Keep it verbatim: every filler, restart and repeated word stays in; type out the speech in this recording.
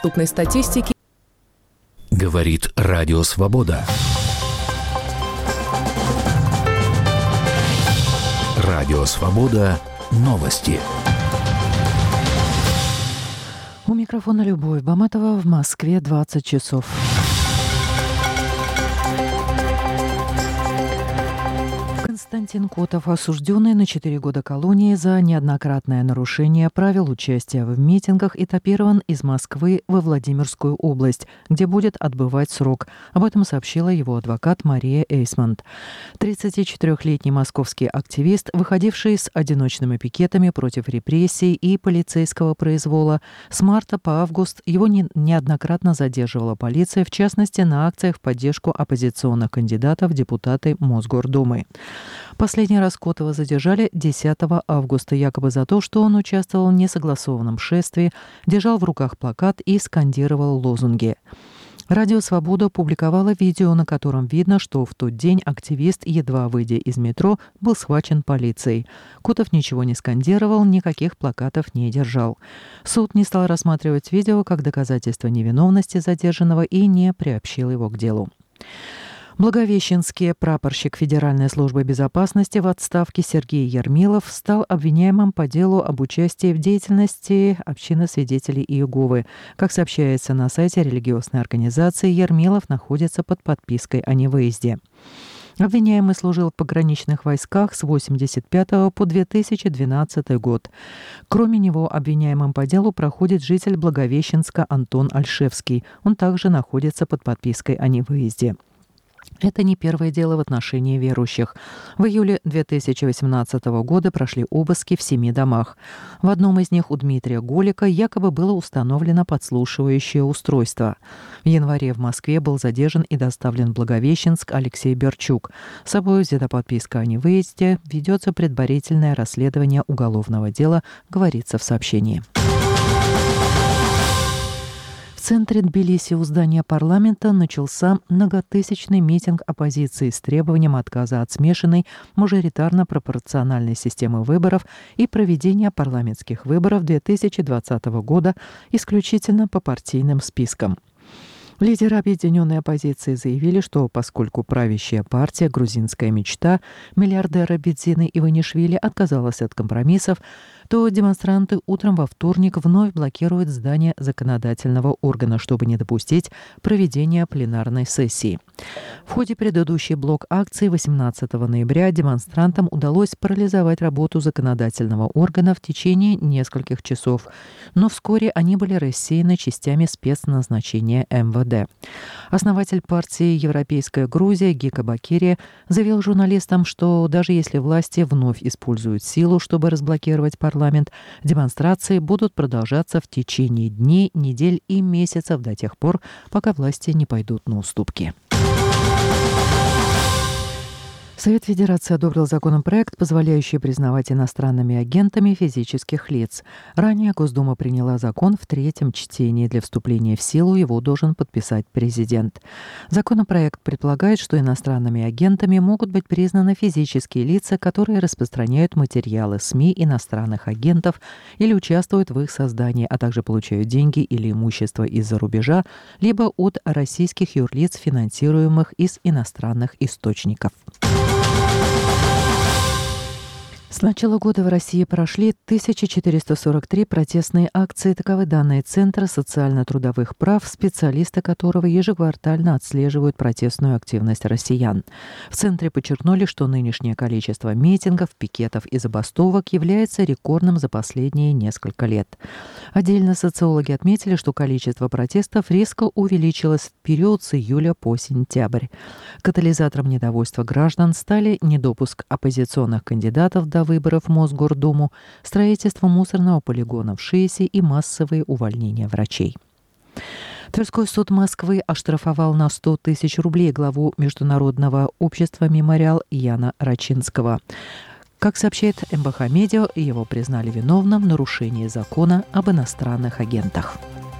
Крупной статистики. Говорит Радио Свобода. Радио Свобода. Новости. У микрофона Любовь Баматова. В Москве двадцать часов. Константин Котов, осужденный на четыре года колонии за неоднократное нарушение правил участия в митингах, этапирован из Москвы во Владимирскую область, где будет отбывать срок. Об этом сообщила его адвокат Мария Эйсмонт. тридцатичетырёхлетний московский активист, выходивший с одиночными пикетами против репрессий и полицейского произвола, с марта по август его не- неоднократно задерживала полиция, в частности, на акциях в поддержку оппозиционных кандидатов в депутаты Мосгордумы. Последний раз Котова задержали десятого августа, якобы за то, что он участвовал в несогласованном шествии, держал в руках плакат и скандировал лозунги. Радио «Свобода» публиковало видео, на котором видно, что в тот день активист, едва выйдя из метро, был схвачен полицией. Котов ничего не скандировал, никаких плакатов не держал. Суд не стал рассматривать видео как доказательство невиновности задержанного и не приобщил его к делу. Благовещенский прапорщик Федеральной службы безопасности в отставке Сергей Ермилов стал обвиняемым по делу об участии в деятельности общины свидетелей Иеговы. Как сообщается на сайте религиозной организации, Ермилов находится под подпиской о невыезде. Обвиняемый служил в пограничных войсках с восемьдесят пятого по две тысячи двенадцатый год. Кроме него, обвиняемым по делу проходит житель Благовещенска Антон Альшевский. Он также находится под подпиской о невыезде. Это не первое дело в отношении верующих. В июле две тысячи восемнадцатого года прошли обыски в семи домах. В одном из них у Дмитрия Голика якобы было установлено подслушивающее устройство. В январе в Москве был задержан и доставлен в Благовещенск Алексей Берчук. С собой взята подписка о невыезде, ведется предварительное расследование уголовного дела, говорится в сообщении. В центре Тбилиси у здания парламента начался многотысячный митинг оппозиции с требованием отказа от смешанной мажоритарно-пропорциональной системы выборов и проведения парламентских выборов две тысячи двадцатого года исключительно по партийным спискам. Лидеры объединенной оппозиции заявили, что поскольку правящая партия «Грузинская мечта» миллиардера Бедзины Иванишвили отказалась от компромиссов, то демонстранты утром во вторник вновь блокируют здание законодательного органа, чтобы не допустить проведения пленарной сессии. В ходе предыдущей блок-акции восемнадцатого ноября демонстрантам удалось парализовать работу законодательного органа в течение нескольких часов, но вскоре они были рассеяны частями спецназначения эм вэ дэ. Основатель партии «Европейская Грузия» Гека Бакирия заявил журналистам, что даже если власти вновь используют силу, чтобы разблокировать парламент, демонстрации будут продолжаться в течение дней, недель и месяцев до тех пор, пока власти не пойдут на уступки. Совет Федерации одобрил законопроект, позволяющий признавать иностранными агентами физических лиц. Ранее Госдума приняла закон в третьем чтении. Для вступления в силу его должен подписать президент. Законопроект предполагает, что иностранными агентами могут быть признаны физические лица, которые распространяют материалы СМИ иностранных агентов или участвуют в их создании, а также получают деньги или имущество из-за рубежа, либо от российских юрлиц, финансируемых из иностранных источников. С начала года в России прошли тысяча четыреста сорок три протестные акции. Таковы данные Центра социально-трудовых прав, специалисты которого ежеквартально отслеживают протестную активность россиян. В Центре подчеркнули, что нынешнее количество митингов, пикетов и забастовок является рекордным за последние несколько лет. Отдельно социологи отметили, что количество протестов резко увеличилось в период с июля по сентябрь. Катализатором недовольства граждан стали недопуск оппозиционных кандидатов до выборов в Мосгордуму, строительство мусорного полигона в ШИЭСе и массовые увольнения врачей. Тверской суд Москвы оштрафовал на сто тысяч рублей главу Международного общества «Мемориал» Яна Рачинского. Как сообщает эм бэ ха Медиа, его признали виновным в нарушении закона об иностранных агентах.